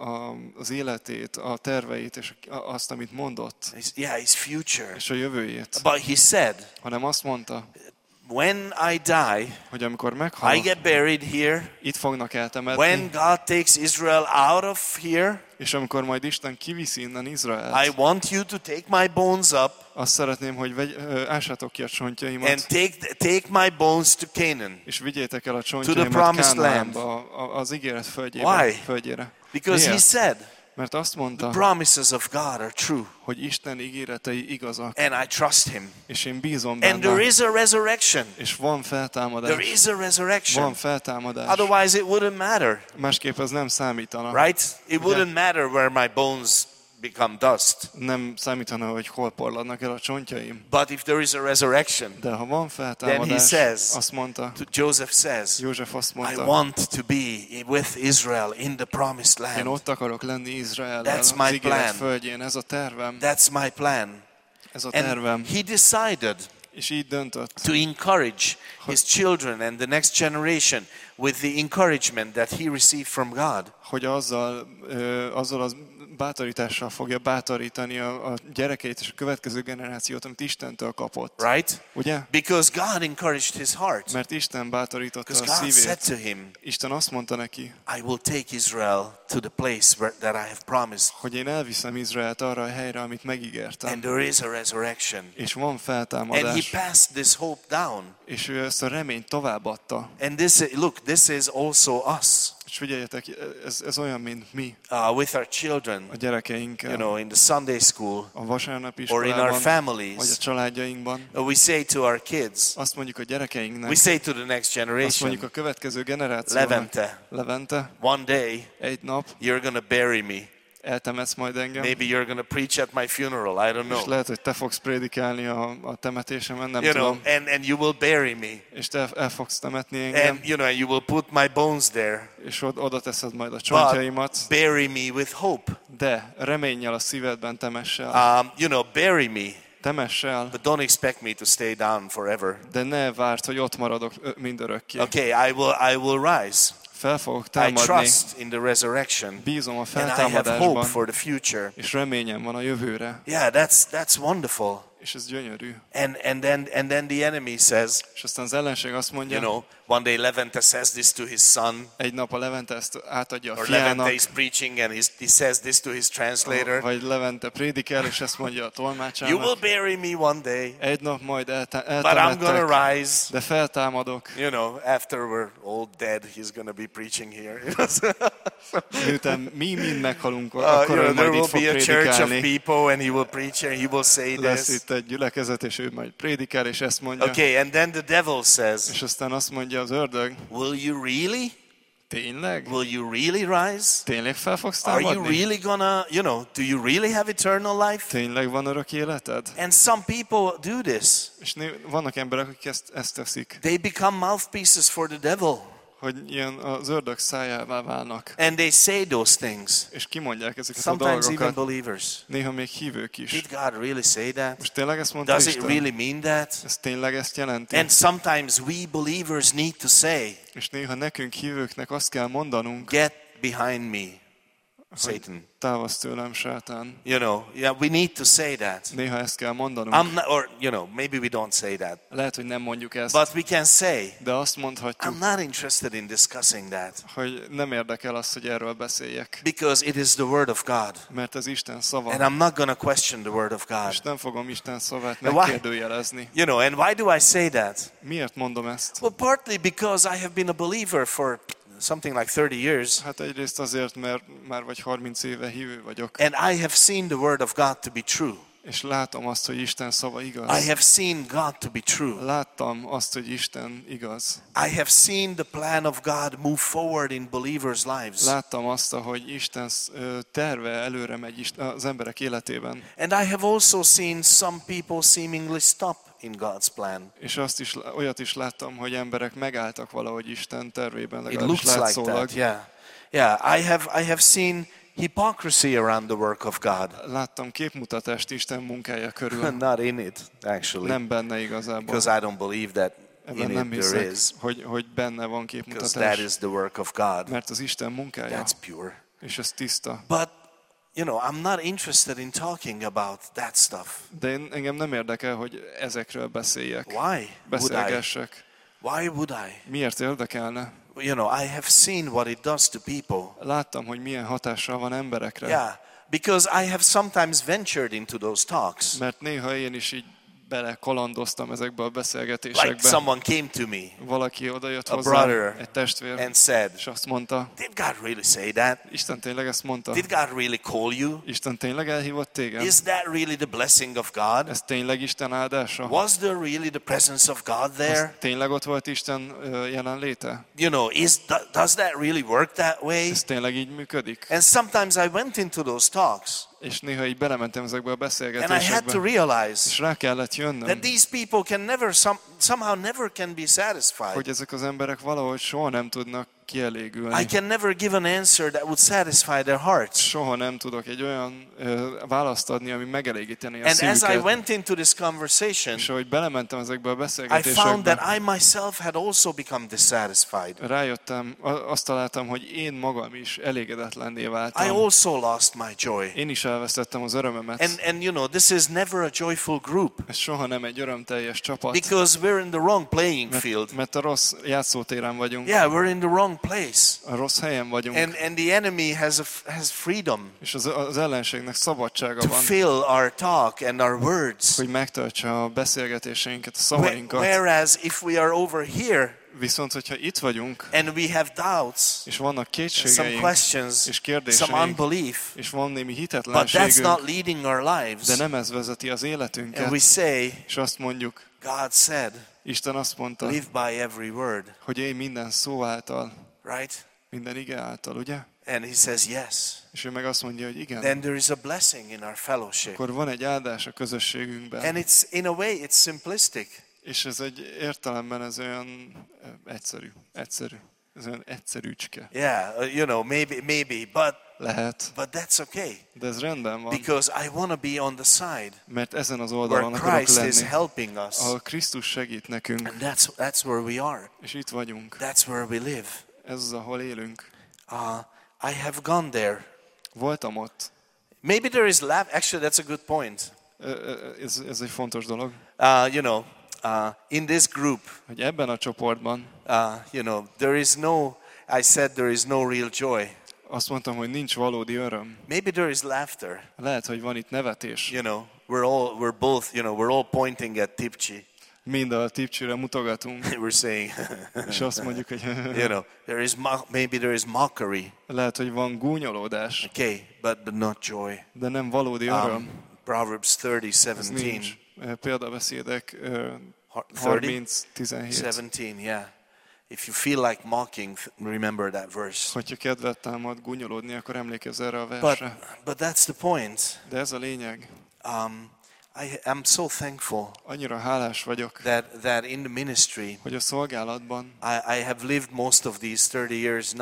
az életét, a terveit, és azt, amit mondott, His future. és a jövőjét. But he said, Hanem azt mondta, when I die, hogy amikor I meghalok, get buried here. itt fognak eltemetni, When God takes Israel out of here, és amikor majd Isten kiviszi innen I Izraelt, want you to take my bones up azt szeretném, hogy ássátok ki a and csontjaimat, take my bones to Canaan. és vigyétek el a csontjaimat promised Kánaánba, az ígéret Why? földjére. Because he Miért? said, Mert azt mondta, promises of God are true, hogy Isten ígéretei igazak, and I trust him. és én bízom And there benne, is a resurrection. és van There feltámadás. is a resurrection. Van feltámadás. Otherwise, it wouldn't matter, Másképp ez nem számítana. right? It wouldn't matter where my bones become dust. Nem számítana, hogy hol porladnak el a csontjaim. But if there is a resurrection, De ha van Then he feltámadás, says- azt mondta, Joseph says, József azt I mondta, want to be with Israel in the promised én land. ott akarok lenni Izrael That's az my ígéret plan. földjén, ez a tervem, That's my plan. ez a tervem. And he decided És így döntött, to encourage his children and the next generation with the encouragement that he received from God. hogy azzal az bátorítással fogja bátorítani a gyerekeit és a következő generációt, amit Istentől kapott. Right? Ugye? Because God encouraged his heart. Mert Isten bátorította Because a God said szívét. to him, Isten azt mondta neki, I will take Israel to the place that I have promised. hogy én elviszem Izraelt arra a helyre, amit megígértem. And there is a resurrection. És van And he feltámadás. passed this hope down. És ő ezt a reményt továbbadta. And this is also us És figyeljetek, ez olyan, mint mi, with our children, a gyerekeinkkel, in the Sunday school a vasárnapi or in our iskolában, vagy a families. családjainkban. We say to our kids, Azt mondjuk a gyerekeinknek, we say to the next azt mondjuk generation, a következő generációnak, Levente, Levente, one day egy nap you're going to bury me. eltemetsz majd engem, Maybe you're going to preach at my funeral. I don't és know. lehet, hogy te fogsz prédikálni a temetésemen, nem You know, tudom, and you will bury me. és te el fogsz temetni engem, And and you will put my bones there. és oda teszed majd a csontjaimat, But bury me with hope. de reménnyel a szívedben temess el. Bury me, Temess el, but don't expect me to stay down forever. de ne várd, hogy ott maradok mindörökké. Okay, I will rise. Fel fogok I támadni, trust in the resurrection. bízom a And I have hope feltámadásban, for the future. és reményem van a jövőre, Yeah, that's wonderful. és ez gyönyörű. And then the enemy says, És aztán az ellenség azt mondja, one day Levente says this to his son, egy nap a Levente ezt átadja a or Levente fiának, is preaching and he says this to his translator. vagy Levente prédikel, és ezt mondja a You will tolmácsának, bury me one day, egy nap majd but I'm eltemettek, gonna rise. de feltámadok, After we're all dead, he's gonna be preaching here. miután mi mind meghalunk, akkor ő There majd will itt fog be a church of prédikálni. people, and he will preach and he will say Lesz this. itt egy gyülekezet, és ő majd prédikál, és ezt mondja. Okay, and then the devil says, És aztán azt mondja az ördög, will you really? tényleg? Will you really rise? Tényleg fel fogsz Are you támadni? really gonna, do you really have eternal life? Tényleg van örök életed? And some people do this. És vannak emberek, akik ezt teszik, They become mouthpieces for the devil. hogy ilyen az ördög szájává válnak, And they say those things. és kimondják ezeket a Sometimes even dolgokat. believers. Néha még hívők is. Did God really say that? Most tényleg ezt mondta Does it Isten? really mean that? Ez tényleg ezt jelenti? And sometimes we believers need to say, És néha nekünk hívőknek azt kell mondanunk, get behind me. Satan. Távozz tőlem, sátán. You know, yeah, we need to say that. Néha ezt kell mondanunk. I'm not, or you know, maybe we don't say that, Lehet, hogy nem mondjuk ezt, but we can say, de azt mondhatjuk, I'm not interested in discussing that hogy nem érdekel az, hogy erről beszéljek. because it is the Word of God, Mert ez Isten szava. and I'm not going to question the Word of God. És nem fogom Isten szavát why- megkérdőjelezni. You know, and why do I say that? Miért mondom ezt? Well, partly because I have been a believer for something like 30 years, Hát egyrészt azért, mert már vagy 30 éve hívő vagyok, and I have seen the Word of God to be true. és látom azt, hogy Isten szava I igaz. have seen God to be true. Láttam azt, hogy Isten igaz. I have seen the plan of God move forward in believers' lives. Láttam azt, hogy Isten terve előre megy az emberek életében. And I have also seen some people seemingly stop in God's plan. És olyat is láttam, hogy emberek megálltak valahogy Isten tervében, It legalábbis looks like látszólag. that, yeah. Yeah, I have seen hypocrisy around the work of God. Láttam képmutatást Isten munkája körül. Not in it, actually, Nem benne igazából. because I don't believe that Ebben in nem it there hiszek, is, hogy benne van because that képmutatás. is the work of God. Mert az Isten munkája, That's pure. és ez tiszta. But, you know, I'm not interested in talking about that stuff. De engem nem érdekel, hogy ezekről beszéljek. Why would I? Beszélgessek. Why would I? Miért érdekelne? You know, I have seen what it does to people. Láttam, hogy milyen hatással van emberekre. Yeah, because I have sometimes ventured into those talks. Mert néha én is így belekalandoztam ezekbe a Like beszélgetésekbe. someone came to me Valaki odajött A hozzám, brother, egy testvér, and said, és azt mondta, did God really say that? Isten tényleg ezt mondta? Did God really call you? Isten tényleg elhívott téged? Is that really the blessing of God? Ez tényleg Isten áldása? Was there really the presence of God there? Tényleg ott volt Isten jelenléte? You know, does that really work that way? Ez tényleg így működik? And sometimes I went into those talks És néha így belementem ezekbe a and I had beszélgetésekbe, to realize és rá kellett jönnöm, that these people can never, somehow never can be satisfied. hogy ezek az emberek valahogy soha nem tudnak kielégülni. I can never give an answer that would satisfy their hearts. Soha nem tudok egy olyan választ adni, ami megelégíteni a And as I szívüket. went into this conversation, És ahogy belementem ezekbe a I found beszélgetésekbe, that I myself had also become dissatisfied. rájöttem, azt találtam, hogy én magam is elégedetlenné I váltam. also lost my joy. Én is elvesztettem az örömömet. And you know, this is never a joyful group Ez soha nem egy örömteljes csapat, because we're in the wrong playing field. mert a rossz játszótéren vagyunk, Yeah, we're in the wrong place. a rossz helyen vagyunk, And the enemy has freedom és az ellenségnek szabadsága to van, fill our talk and our words. hogy megtartsa a beszélgetéseinket, a szavainkat. Whereas if we are over here Viszont, hogyha itt vagyunk, and we have doubts, és vannak some kétségeink, questions, és some kérdéseink, unbelief, és van némi but that's hitetlenségünk, not leading our de lives, nem ez vezeti az and we életünket, say, és azt mondjuk, God said, Isten azt mondta, live by every word, hogy élj minden szó által, right? minden ige által, ugye? And he says yes. És ő meg azt mondja, hogy igen, Then there is a blessing in our fellowship. akkor van egy áldás a közösségünkben. And it's, in a way, it's simplistic. És ez egy értelemben ez olyan egyszerű. Ez olyan egyszerűcske. Yeah, you know, maybe, Lehet, but that's okay. de ez rendben van, Because I want to be on the side mert ezen az where oldalon akarok Christ is lenni, helping us. ahol Krisztus segít nekünk, And that's where we are. és itt vagyunk. That's where we live. Ez az, ahol élünk. I have gone there. Voltam ott. Maybe there is actually, that's a good point. Ez egy fontos dolog, You know, in this group, hogy ebben a csoportban you know, I said there is no real joy. azt mondtam, hogy nincs valódi öröm. Maybe there is laughter. Lehet, hogy van itt nevetés. You know, we're both, you know, we're all pointing at Tipchi. Mind a tipcsire mutogatunk, We're saying, és azt mondjuk, hogy you know, maybe there is mockery. lehet, hogy van gúnyolódás, Okay, but not joy. de nem valódi öröm. Proverbs Ez 30:17. nincs. Példabeszédek 30, 30-17. 17, yeah. If you feel like mocking, remember that verse. Hogyha kedvet támad gúnyolódni, akkor emlékezz erre a versre. But that's the point. De ez a lényeg. I'm so thankful Annyira hálás vagyok, that in the ministry, hogy a szolgálatban I have lived most of these 30 years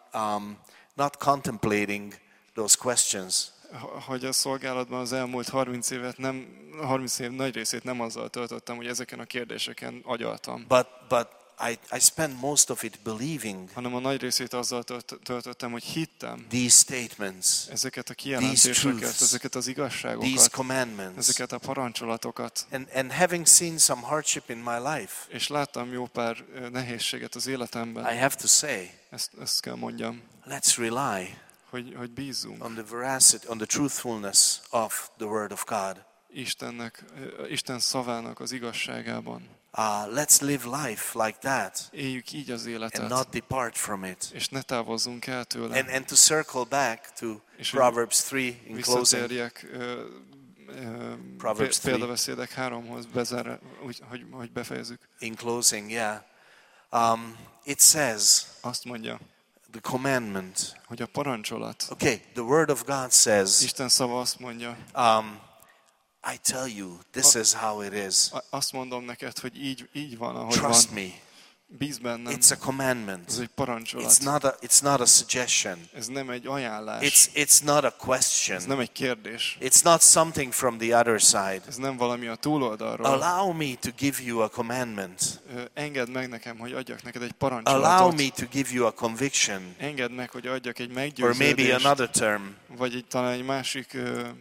not contemplating those questions. hogy a szolgálatban az elmúlt 30 év nagy részét nem azzal töltöttem, hogy ezeken a kérdéseken agyaltam. But I spend most of it believing hanem a nagy részét azzal töltöttem, hogy hittem these statements, ezeket a kijelentéseket, truths, ezeket az these igazságokat, commandments. ezeket a parancsolatokat. And having seen some hardship in my life, És láttam jó pár nehézséget az életemben. I have to say, Ezt kell mondjam, let's rely hogy bízzunk on the veracity, on the truthfulness of the Word of God. Isten szavának az igazságában. Let's live life like that Éljük így az and életet, not depart from it. és ne távozzunk el tőle. And to circle back to És Proverbs 3 in closing. visszatérjek Proverbs 3. példabeszédek 3-hoz, hogy befejezzük. In closing, yeah. It says, Azt mondja, the commandment. hogy a parancsolat. Okay, the Word of God says, Isten szava azt mondja, I tell you, this is how it is. azt mondom neked, hogy így van, ahogy Trust van. me. Bíz bennem. It's a commandment. Ez egy parancsolat. It's not a suggestion. Ez nem egy ajánlás. It's not a Ez question. nem egy kérdés. It's not something from the other side. Ez nem valami a túloldalról. Allow me to give you a commandment. Engedd meg nekem, hogy adjak neked egy Allow parancsolatot. me to give you a conviction. Engedd meg, hogy adjak egy Or maybe meggyőződést. another term. Vagy talán egy másik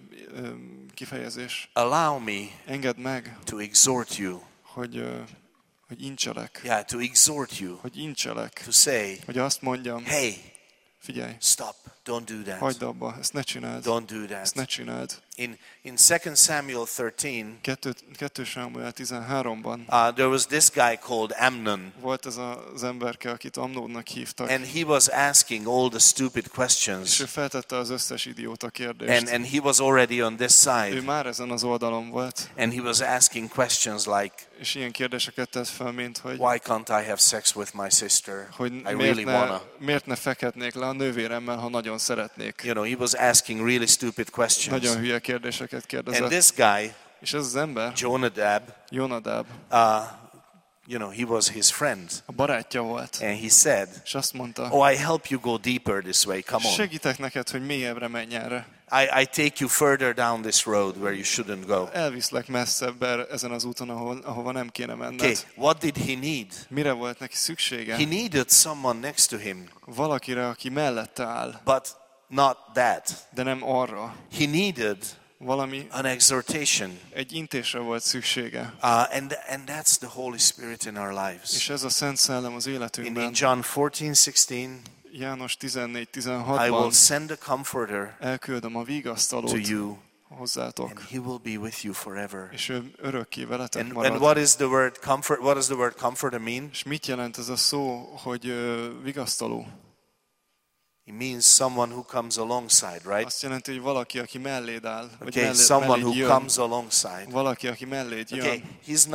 kifejezés. Allow me Engedd meg, to exhort you. hogy incselek. Yeah, to exhort you. Hogy incselek. To say, Hogy azt mondjam, hey, figyelj, stop. Don't do that. hagyd abba, ezt ne csináld. Don't do Ezt ne that. csináld. In 2 Samuel 13, 2 Sámuel 13-ban there was this guy called Amnon. volt ez az emberke, akit Amnónnak hívtak. And he was asking all the stupid És questions. ő feltette az összes idióta kérdést. And he was already on this Ő side. már ezen az oldalon volt, And he was asking questions like, és ilyen kérdéseket tett fel, mint hogy, why can't I have sex with my sister? hogy I really wanna. miért ne fekhetnék le a nővéremmel, ha nagyon szeretnék. You know, he was asking really stupid questions. Nagyon hülye kérdéseket And kérdezett. this guy, És ez az ember, Jonadab, Jonadab, he was his friend. a barátja volt. And he said, És azt mondta, oh, I help you go deeper this way. Come on. segítek neked, hogy mélyebbre menj erre. I take you further down this road where you shouldn't go. Elviszlek messzebb ezen az úton, ahova nem kéne menned. Okay, what did he need? Mire volt neki szüksége? He needed someone next to him, Valakire, aki mellette áll, but not that. de nem arra. He needed Valami, an exhortation. egy intésre volt szüksége. And that's the Holy Spirit in our lives. És ez a Szent Szellem az In életünkben. John 14:16, János I will 14:16-ban send a comforter elküldöm a to vigasztalót you, hozzátok, and he will be with you forever. és ő örökké veletek And marad. what is the word comfort? What does the word comforter mean? És mit jelent ez a szó, hogy vigasztaló? It means someone who comes alongside, right? Azt jelenti, hogy valaki, aki melléd áll, vagy Okay, someone melléd who jön. comes alongside. Valaki, aki melléd jön. Okay,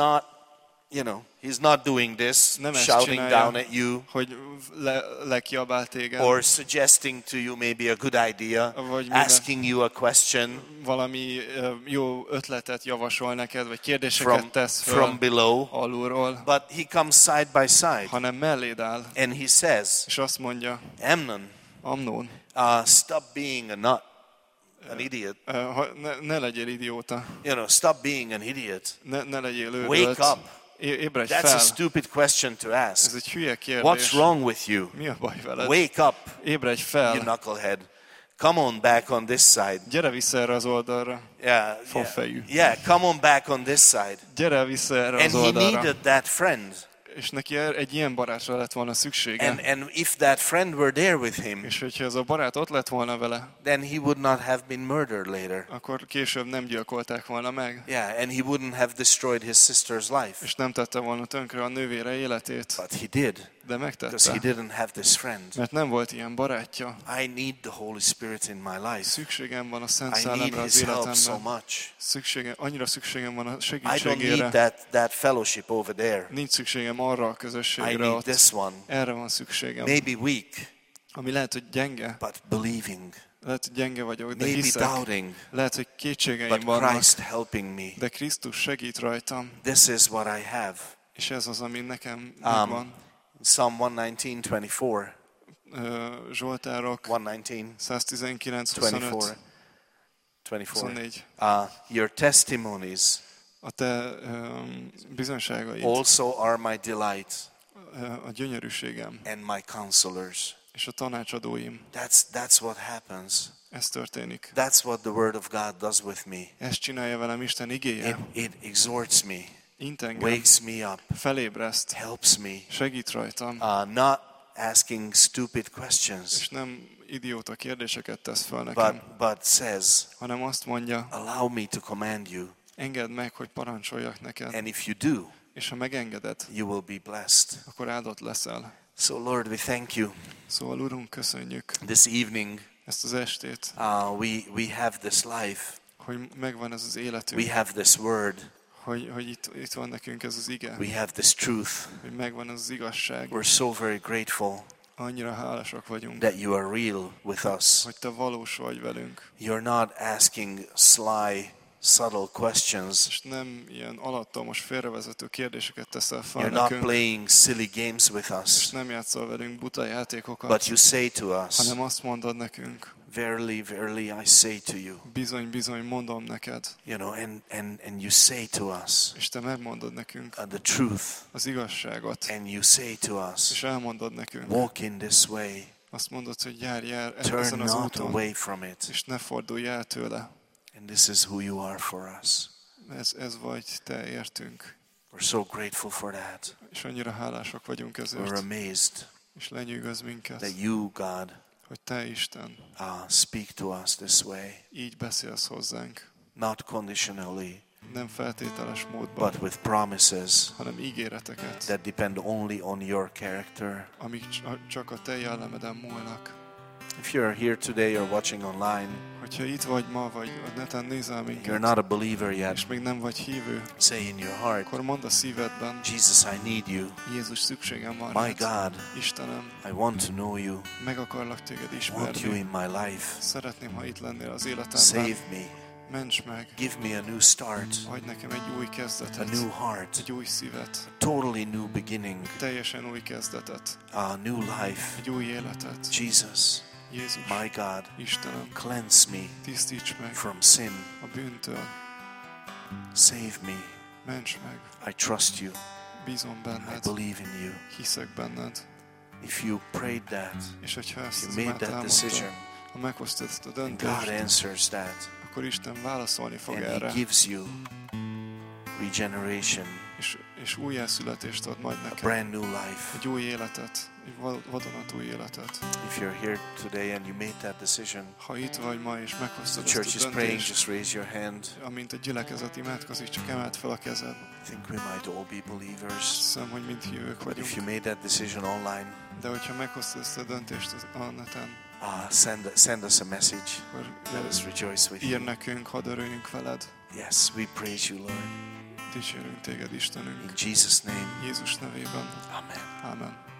he's not doing this, Nem ezt shouting csinálja, down at you, hogy lekiabál téged, or suggesting to you maybe a good idea, Vagy minden- asking you a question valami jó ötletet javasol neked, vagy kérdéseket tesz from föl below, alulról, but he comes side by side, hanem melléd áll, and he says, és azt mondja, Amnon, Amnón, stop being an idiot. Ne legyél idióta, Stop being an idiot. ne legyél őrült. Wake up. Ébredj That's fel. a stupid question to ask. Ez egy hülye kérdés. What's wrong with you? Mi a baj veled? Wake up, Ébredj you fel. knucklehead. Come on back on this side. Gyere vissza erre az oldalra. Yeah, Fafejű. yeah, come on back on this side. Gyere vissza erre And az he oldalra. needed that friend. És neki egy ilyen barátra lett volna szüksége. And if that friend were there with him, És hogyha ez a barát ott lett volna vele, then he would not have been murdered later. akkor később nem gyilkolták volna meg. Yeah, and he wouldn't have destroyed his sister's life. És nem tette volna tönkre a nővére életét. But he did, De because he megtette. didn't have this friend. Mert nem volt ilyen barátja. I need the Holy Spirit in my life. Szükségem van a Szent I need Szellemre az his help so életemben. much. Annyira szükségem van a I don't segítségére. need that fellowship over there. Nincs szükségem arra a I közösségre need ott. this one. Erre van szükségem. Maybe weak, Ami lehet, hogy gyenge. but believing. Lehet, hogy gyenge vagyok, de Maybe hiszek. doubting, Lehet, hogy kétségeim but vannak. Christ helping me. De Krisztus segít rajtam. This is what I have. És ez az, ami nekem megvan. Psalm 119:24. Zsoltárok 119, 119, 24. 25, 24. 24. Your testimonies A te bizonyságaid also are my delight. a gyönyörűségem and my counselors. és a tanácsadóim. That's what happens. Ez történik. That's what the Word of God does with me. Ezt csinálja velem Isten igéje. It exhorts me, Int engem, wakes me up, felébreszt, helps me, segít rajtam, not asking stupid questions, és nem idióta kérdéseket tesz fel nekem, but says, hanem azt mondja, allow me to command you. engedd meg, hogy parancsoljak neked, And if you do, és ha megengeded, you will be blessed. akkor áldott leszel. So Lord, we thank you. Szóval Urunk, köszönjük This evening, ezt az estét, we have this life. hogy megvan ez az életünk, We have this word. hogy itt van nekünk ez az ige, We have this truth. hogy megvan ez az igazság. We're so very grateful Annyira hálásak vagyunk, that you are real with us. hogy te valós vagy velünk, You're not asking sly, subtle questions. és nem ilyen alattomos félrevezető kérdéseket teszel fel You're not nekünk, playing silly games with és us. nem játszol velünk buta játékokat, But you say to us, hanem azt mondod nekünk, verily, verily, I say to you. bizony, bizony, mondom neked, You know, and you say to us és te megmondod nekünk the truth. az igazságot, And you say to us, és elmondod nekünk, walk in this way. azt mondod, hogy járj el Turn ezen az not úton, away from it. és ne fordulj el tőle. And this is who you are for us. Ez vagy te értünk, We're so grateful for that. és annyira hálásak vagyunk We're ezért, amazed és lenyűgöz minket, that you, God, hogy te, Isten, speak to us this way, így beszélsz hozzánk, not conditionally, nem feltételes módban, but with promises hanem ígéreteket, that depend only on your character. amik csak a te jellemeden múlnak. If you're here today or watching online, Hogyha itt vagy ma, vagy a neten nézel you're minket, not a believer yet, és még nem vagy hívő, say in your heart, akkor mondd a szívedben, Jesus, I need you. Jézus, szükségem van My rád. God, Istenem, I want to know you. meg akarlak téged I want you ismerni. in my life. Szeretném, ha itt lennél az életemben. Save me. Ments meg, Give me a new start, adj nekem egy új a kezdetet, new heart, egy új szívet, totally new beginning, teljesen új kezdetet, a new life. egy új életet. Jesus, Jézus, my God, Istenem, cleanse me tisztíts meg from sin. a bűntől, Save me. ments meg, I trust you. bízom I benned, believe in you. hiszek benned, If you prayed that, és hogyha ezt you az made imát that elmondtad, decision, ha meghoztad ezt a and God döntést, answers that, akkor Isten válaszolni fog and He erre, gives you regeneration, és újjászületést ad majd a neked, brand new life. egy új életet, egy vadonatúj életet. If you're here today and you made that decision, Ha itt vagy ma, és the meghoztad church ezt is a praying, döntést, just raise your hand. amint a gyülekezet imádkozik, csak emeld fel a kezed. I think we might all be believers. Hiszem, hogy mind hívők But if you vagyunk. made that decision online, De hogyha meghoztad ezt a döntést a neten, send us a message. akkor Let us rejoice with ír you. nekünk, hadd örüljünk veled. Yes, we praise you, Lord. Dicsérünk téged, Istenünk. In Jesus' name, Jézus nevében. amen. Ámen.